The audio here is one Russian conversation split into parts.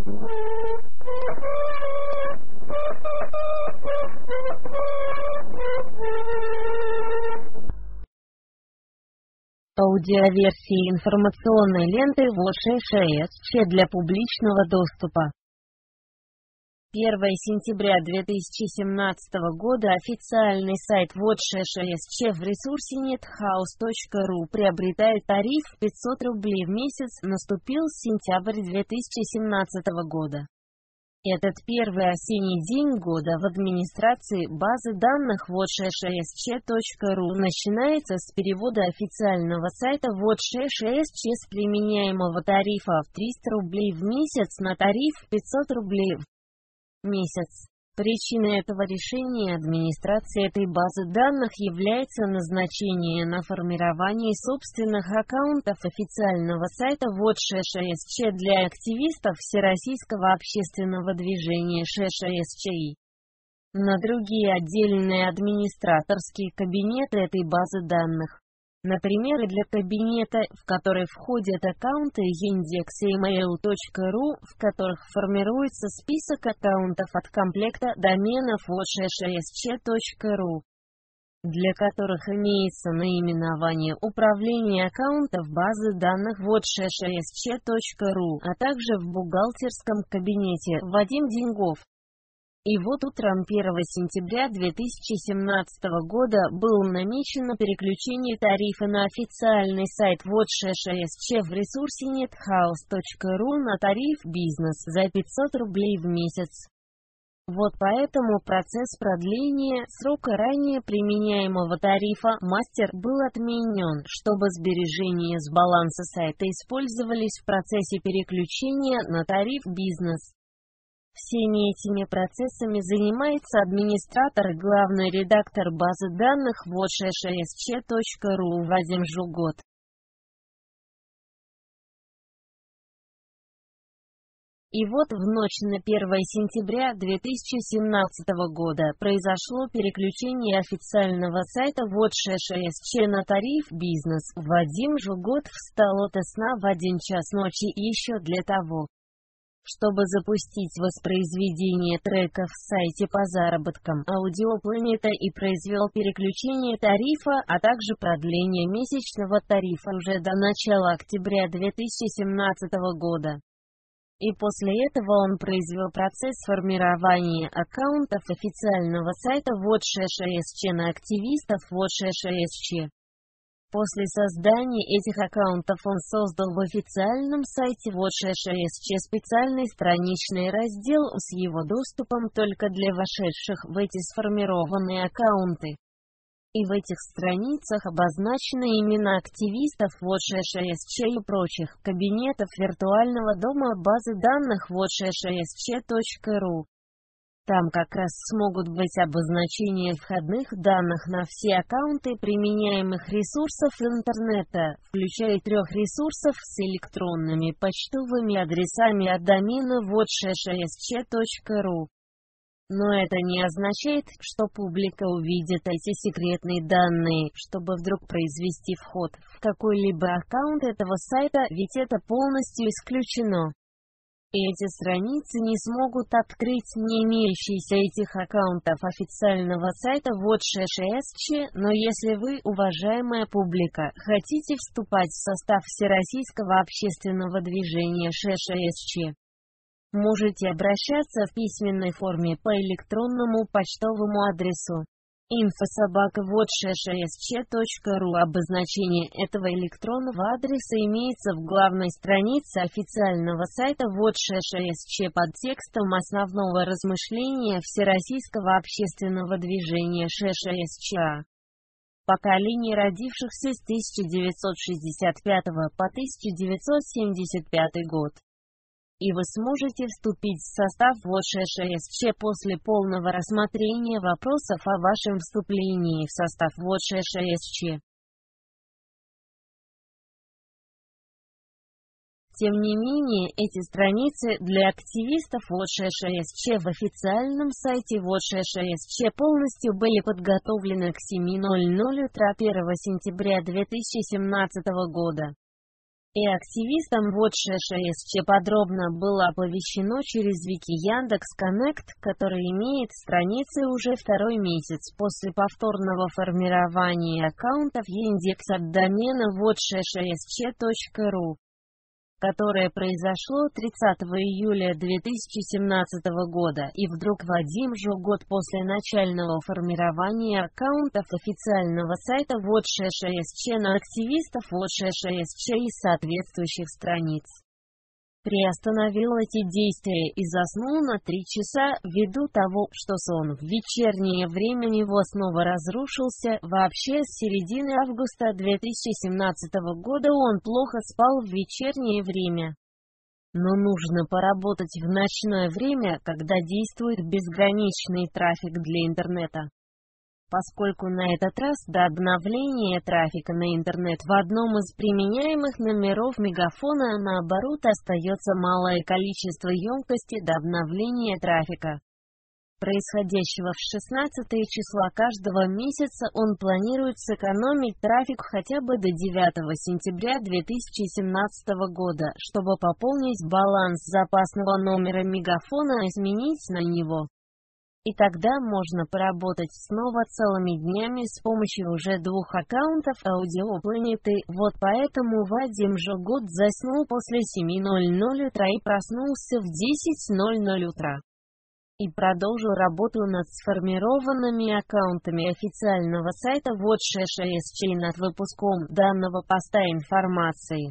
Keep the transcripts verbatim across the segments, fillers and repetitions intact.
Аудиоверсии информационной ленты ВОЧ-ШСЧ для публичного доступа. первое сентября две тысячи семнадцатого года официальный сайт ВОЧ-ШСЧ в ресурсе nethouse точка ру приобретает тариф пятьсот рублей в месяц. Наступил сентябрь две тысячи семнадцатого года. Этот первый осенний день года в администрации базы данных ВОЧ-ШСЧ точка ру начинается с перевода официального сайта ВОЧ-ШСЧ с применяемого тарифа в триста рублей в месяц на тариф пятьсот рублей в месяц. Причиной этого решения администрации этой базы данных является назначение на формирование собственных аккаунтов официального сайта ВОЧ-ШСЧ для активистов Всероссийского общественного движения ШСЧИ на другие отдельные администраторские кабинеты этой базы данных. Например, для кабинета, в который входят аккаунты Яндекс и mail точка ру, в которых формируется список аккаунтов от комплекта доменов ВОЧ-ШСЧ точка ру, для которых имеется наименование управления аккаунтов базы данных ВОЧ-ШСЧ точка ру, а также в бухгалтерском кабинете Вадим Деньгов. И вот утром первого сентября две тысячи семнадцатого года было намечено переключение тарифа на официальный сайт ВОЧ-ШСЧ в ресурсе nethouse точка ру на тариф «Бизнес» за пятьсот рублей в месяц. Вот поэтому процесс продления срока ранее применяемого тарифа «Мастер» был отменен, чтобы сбережения с баланса сайта использовались в процессе переключения на тариф «Бизнес». Всеми этими процессами занимается администратор и главный редактор базы данных ВОЧ-ШСЧ точка ру Вадим Жугот. И вот в ночь на первое сентября две тысячи семнадцатого года произошло переключение официального сайта ВОЧ-ШСЧ на тариф «Бизнес». Вадим Жугот встал ото сна в один час ночи еще для того, чтобы запустить воспроизведение треков в сайте по заработкам Аудиопланета и произвел переключение тарифа, а также продление месячного тарифа уже до начала октября две тысячи семнадцатого года. И после этого он произвел процесс формирования аккаунтов официального сайта ВОЧ-ШСЧ на активистов ВОЧ-ШСЧ. После создания этих аккаунтов он создал в официальном сайте ВОЧ-ШСЧ специальный страничный раздел с его доступом только для вошедших в эти сформированные аккаунты. И в этих страницах обозначены имена активистов ВОЧ-ШСЧ и прочих кабинетов виртуального дома базы данных ВОЧ-ШСЧ точка ру. Там как раз смогут быть обозначения входных данных на все аккаунты применяемых ресурсов интернета, включая трех ресурсов с электронными почтовыми адресами от домена ВОЧ-ШСЧ точка ру. Но это не означает, что публика увидит эти секретные данные, чтобы вдруг произвести вход в какой-либо аккаунт этого сайта, ведь это полностью исключено. И эти страницы не смогут открыть не имеющиеся этих аккаунтов официального сайта ВОЧ-ШСЧ, но если вы, уважаемая публика, хотите вступать в состав Всероссийского общественного движения ШСЧ, можете обращаться в письменной форме по электронному почтовому адресу инфо собака вотшшсч точка ру. Обозначение этого электронного адреса имеется в главной странице официального сайта ВОЧ-ШСЧ под текстом основного размышления Всероссийского общественного движения ШСЧА. Поколение родившихся с тысяча девятьсот шестьдесят пятого по тысяча девятьсот семьдесят пятый год. И вы сможете вступить в состав ВОЧ-ШСЧ после полного рассмотрения вопросов о вашем вступлении в состав ВОЧ-ШСЧ. Тем не менее, эти страницы для активистов ВОЧ-ШСЧ в официальном сайте ВОЧ-ШСЧ полностью были подготовлены к семи ноль ноль утра первого сентября две тысячи семнадцатого года. И активистам WatchShare подробно было оповещено через Вики Яндекс.Коннект, который имеет страницы уже второй месяц после повторного формирования аккаунтов Яндекс от домена watchshare точка ру, которое произошло тридцатого июля две тысячи семнадцатого года, и вдруг в один же год после начального формирования аккаунтов официального сайта WatchShare на активистов WatchShare и соответствующих страниц приостановил эти действия и заснул на три часа, ввиду того, что сон в вечернее время него снова разрушился. Вообще, с середины августа две тысячи семнадцатого года он плохо спал в вечернее время. Но нужно поработать в ночное время, когда действует безграничный трафик для интернета. Поскольку на этот раз до обновления трафика на интернет в одном из применяемых номеров мегафона наоборот остается малое количество емкости до обновления трафика, происходящего в шестнадцатое числа каждого месяца, он планирует сэкономить трафик хотя бы до девятого сентября две тысячи семнадцатого года, чтобы пополнить баланс запасного номера мегафона и изменить на него. И тогда можно поработать снова целыми днями с помощью уже двух аккаунтов Аудиопланеты. Вот поэтому Вадим Жогут заснул после семи ноль ноль утра и проснулся в десять ноль ноль утра. И продолжил работу над сформированными аккаунтами официального сайта WatchShare над выпуском данного поста информации.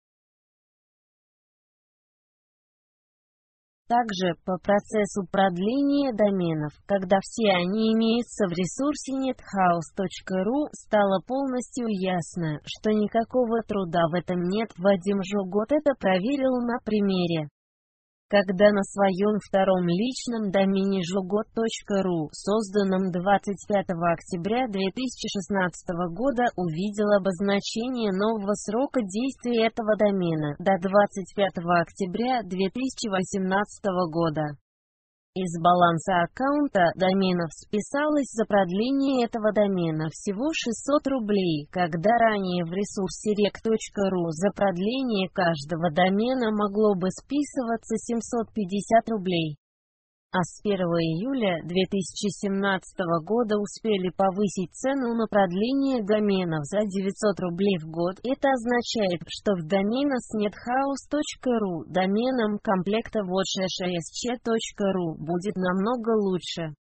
Также, по процессу продления доменов, когда все они имеются в ресурсе nethouse точка ру, стало полностью ясно, что никакого труда в этом нет. Вадим Жогут это проверил на примере, когда на своем втором личном домене жогут точка ру, созданном двадцать пятого октября две тысячи шестнадцатого года, увидел обозначение нового срока действия этого домена до двадцать пятого октября две тысячи восемнадцатого года. Из баланса аккаунта доменов списалось за продление этого домена всего шестьсот рублей, когда ранее в ресурсе рек точка ру за продление каждого домена могло бы списываться семьсот пятьдесят рублей. А с первого июля две тысячи семнадцатого года успели повысить цену на продление доменов за девятьсот рублей в год. Это означает, что в доменах с nethouse точка ру доменом комплекта watchshare точка ру будет намного лучше,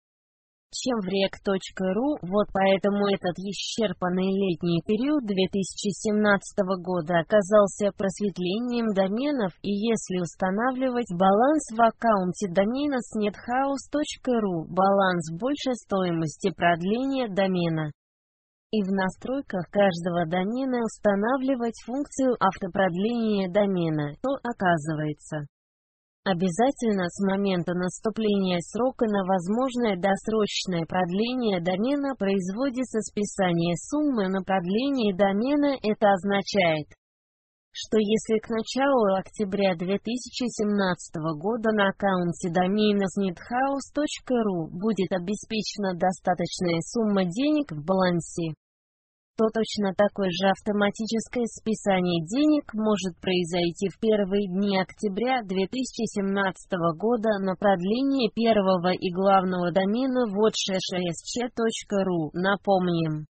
чем в рек точка ру. Вот поэтому этот исчерпанный летний период две тысячи семнадцатого года оказался просветлением доменов, и если устанавливать баланс в аккаунте домена с nethouse точка ру, баланс больше стоимости продления домена, и в настройках каждого домена устанавливать функцию автопродления домена, то оказывается, обязательно с момента наступления срока на возможное досрочное продление домена производится списание суммы на продление домена. Это означает, что если к началу октября две тысячи семнадцатого года на аккаунте домена с nethouse точка ру будет обеспечена достаточная сумма денег в балансе, то точно такое же автоматическое списание денег может произойти в первые дни октября две тысячи семнадцатого года на продление первого и главного домена watchshare точка ру. Напомним,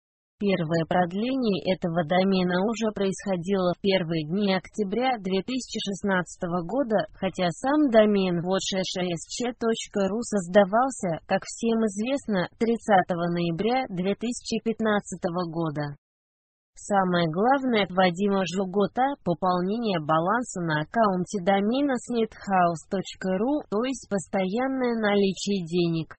первое продление этого домена уже происходило в первые дни октября две тысячи шестнадцатого года, хотя сам домен watchshare точка ру создавался, как всем известно, тридцатого ноября две тысячи пятнадцатого года. Самое главное от Вадима Жогута – пополнение баланса на аккаунте домена с nethouse точка ру, то есть постоянное наличие денег.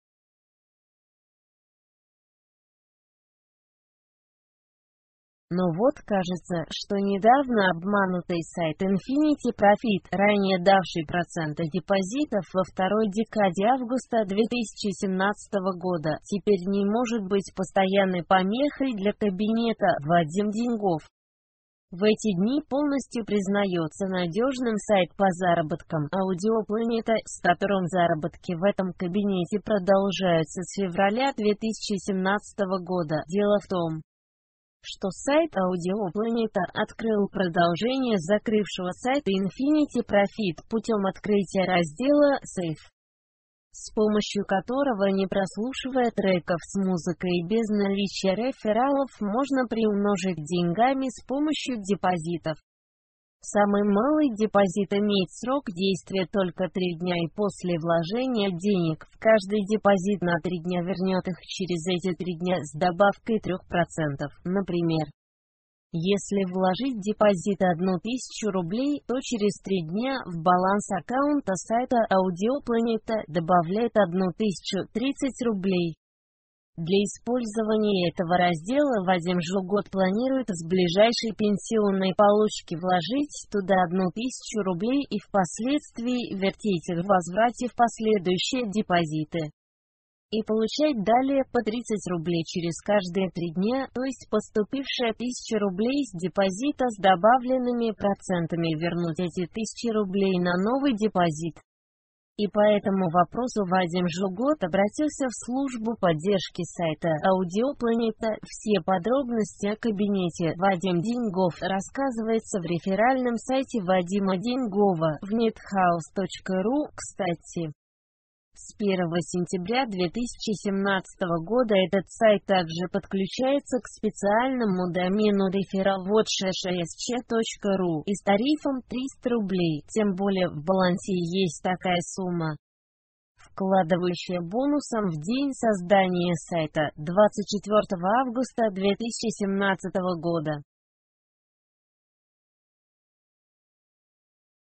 Но вот кажется, что недавно обманутый сайт Infinity Profit, ранее давший проценты депозитов во второй декаде августа две тысячи семнадцатого года, теперь не может быть постоянной помехой для кабинета Вадим Деньгов. В эти дни полностью признается надежным сайт по заработкам Аудиопланета, с которым заработки в этом кабинете продолжаются с февраля две тысячи семнадцатого года. Дело в том, что сайт Audioplanet открыл продолжение закрывшего сайта Infinity Profit путем открытия раздела Save, с помощью которого, не прослушивая треков с музыкой и без наличия рефералов, можно приумножить деньгами с помощью депозитов. Самый малый депозит имеет срок действия только три дня, и после вложения денег в каждый депозит на три дня вернет их через эти три дня с добавкой три процента. Например, если вложить депозит одну тысячу рублей, то через три дня в баланс аккаунта сайта Audioplanet добавляет тысячу тридцать рублей. Для использования этого раздела Вадим Жугот планирует с ближайшей пенсионной получки вложить туда одну тысячу рублей и впоследствии вертеть их в возврате в последующие депозиты. И получать далее по тридцать рублей через каждые три дня, то есть поступившая тысяча рублей с депозита с добавленными процентами вернуть эти тысячи рублей на новый депозит. И по этому вопросу Вадим Жугот обратился в службу поддержки сайта Audioplanet. Все подробности о кабинете Вадим Деньгов рассказывается в реферальном сайте Вадима Деньгова в nethouse точка ру. Кстати, с первого сентября две тысячи семнадцатого года этот сайт также подключается к специальному домену реферал точка ру и с тарифом триста рублей, тем более в балансе есть такая сумма, вкладывающая бонусом в день создания сайта двадцать четвёртого августа две тысячи семнадцатого года.